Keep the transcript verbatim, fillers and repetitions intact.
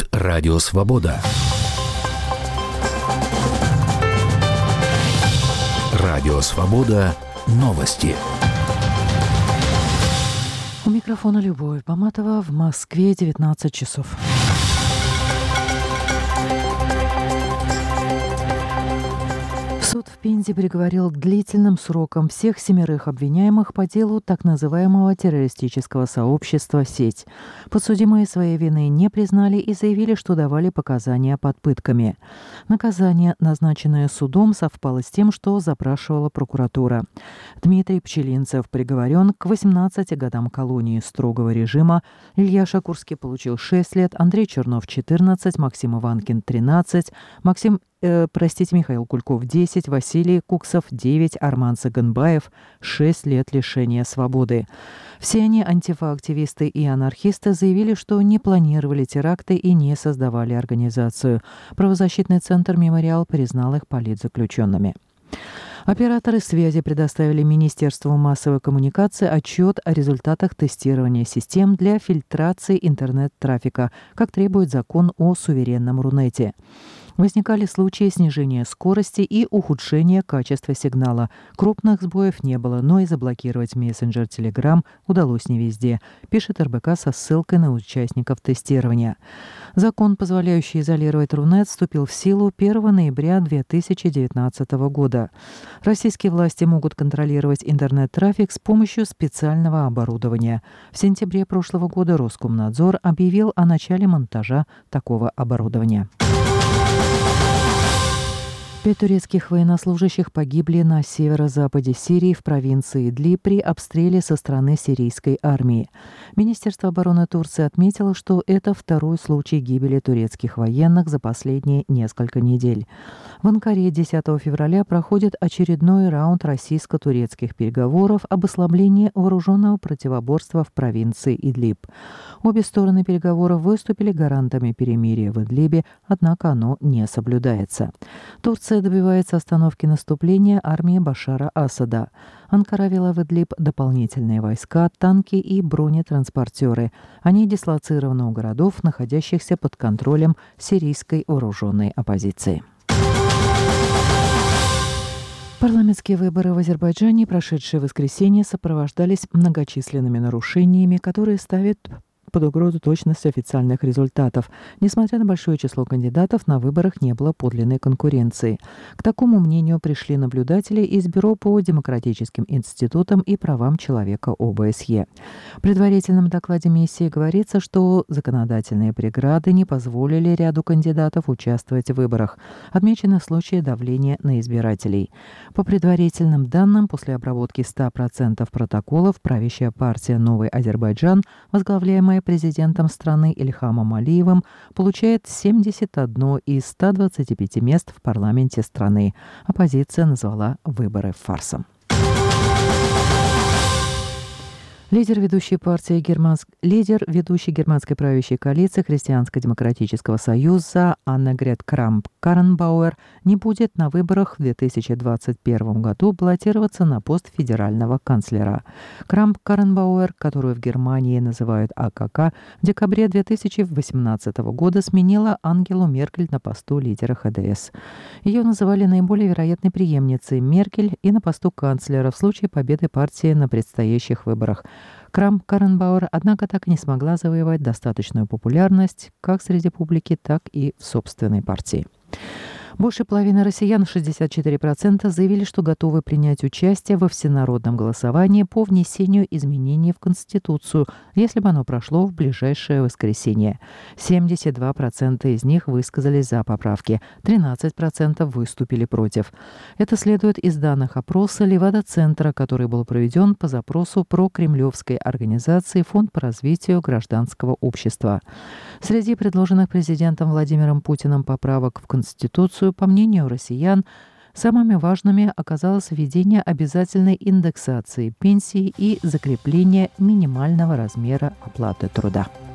слушают Радио Свобода. Радио Свобода. Новости. У микрофона Любовь Баматова. В Москве девятнадцать часов. Суд в Пензе приговорил к длительным срокам всех семерых обвиняемых по делу так называемого террористического сообщества «Сеть». Подсудимые своей вины не признали и заявили, что давали показания под пытками. Наказание, назначенное судом, совпало с тем, что запрашивала прокуратура. Дмитрий Пчелинцев приговорен к восемнадцати годам колонии строгого режима, Илья Шакурский получил шесть лет, Андрей Чернов – четырнадцать, Максим Иванкин – тринадцать, Максим Э, простите, Михаил Кульков – десять, Василий Куксов – девять, Арман Саганбаев – шесть лет лишения свободы. Все они, антифа-активисты и анархисты, заявили, что не планировали теракты и не создавали организацию. Правозащитный центр «Мемориал» признал их политзаключенными. Операторы связи предоставили Министерству массовой коммуникации отчет о результатах тестирования систем для фильтрации интернет-трафика, как требует закон о суверенном Рунете. Возникали случаи снижения скорости и ухудшения качества сигнала. Крупных сбоев не было, но и заблокировать мессенджер Telegram удалось не везде, пишет эр бэ ка со ссылкой на участников тестирования. Закон, позволяющий изолировать Рунет, вступил в силу первого ноября две тысячи девятнадцатого года. Российские власти могут контролировать интернет-трафик с помощью специального оборудования. В сентябре прошлого года Роскомнадзор объявил о начале монтажа такого оборудования. Пять турецких военнослужащих погибли на северо-западе Сирии в провинции Идлиб при обстреле со стороны сирийской армии. Министерство обороны Турции отметило, что это второй случай гибели турецких военных за последние несколько недель. В Анкаре десятого февраля проходит очередной раунд российско-турецких переговоров об ослаблении вооруженного противоборства в провинции Идлиб. Обе стороны переговоров выступили гарантами перемирия в Идлибе, однако оно не соблюдается. Турция добивается остановки наступления армии Башара Асада. Анкара вела в Идлиб дополнительные войска, танки и бронетранспортеры. Они дислоцированы у городов, находящихся под контролем сирийской вооруженной оппозиции. Парламентские выборы в Азербайджане, прошедшие в воскресенье, сопровождались многочисленными нарушениями, которые ставят под угрозу точность официальных результатов. Несмотря на большое число кандидатов, на выборах не было подлинной конкуренции. К такому мнению пришли наблюдатели из Бюро по демократическим институтам и правам человека о бэ эс е. В предварительном докладе миссии говорится, что законодательные преграды не позволили ряду кандидатов участвовать в выборах. Отмечены случаи давления на избирателей. По предварительным данным, после обработки ста процентов протоколов, правящая партия «Новый Азербайджан», возглавляемая президентом страны Ильхамом Алиевым, получает семьдесят одно из ста двадцати пяти мест в парламенте страны. Оппозиция назвала выборы фарсом. Лидер ведущей партии Германск... Лидер ведущей германской правящей коалиции Христианско-демократического союза Аннегрет Крамп-Карренбауэр не будет на выборах в две тысячи двадцать первом году баллотироваться на пост федерального канцлера. Крамп-Карренбауэр, которую в Германии называют а ка ка, в декабре две тысячи восемнадцатого года сменила Ангелу Меркель на посту лидера ха дэ эс. Ее называли наиболее вероятной преемницей Меркель и на посту канцлера в случае победы партии на предстоящих выборах. Крамп-Карренбауэр, однако, так и не смогла завоевать достаточную популярность как среди публики, так и в собственной партии. Больше половины россиян, шестьдесят четыре процента, заявили, что готовы принять участие во всенародном голосовании по внесению изменений в Конституцию, если бы оно прошло в ближайшее воскресенье. семьдесят два процента из них высказались за поправки, тринадцать процентов выступили против. Это следует из данных опроса Левада-центра, который был проведен по запросу прокремлевской организации «Фонд по развитию гражданского общества». Среди предложенных президентом Владимиром Путиным поправок в Конституцию, по мнению россиян, самыми важными оказалось введение обязательной индексации пенсий и закрепление минимального размера оплаты труда.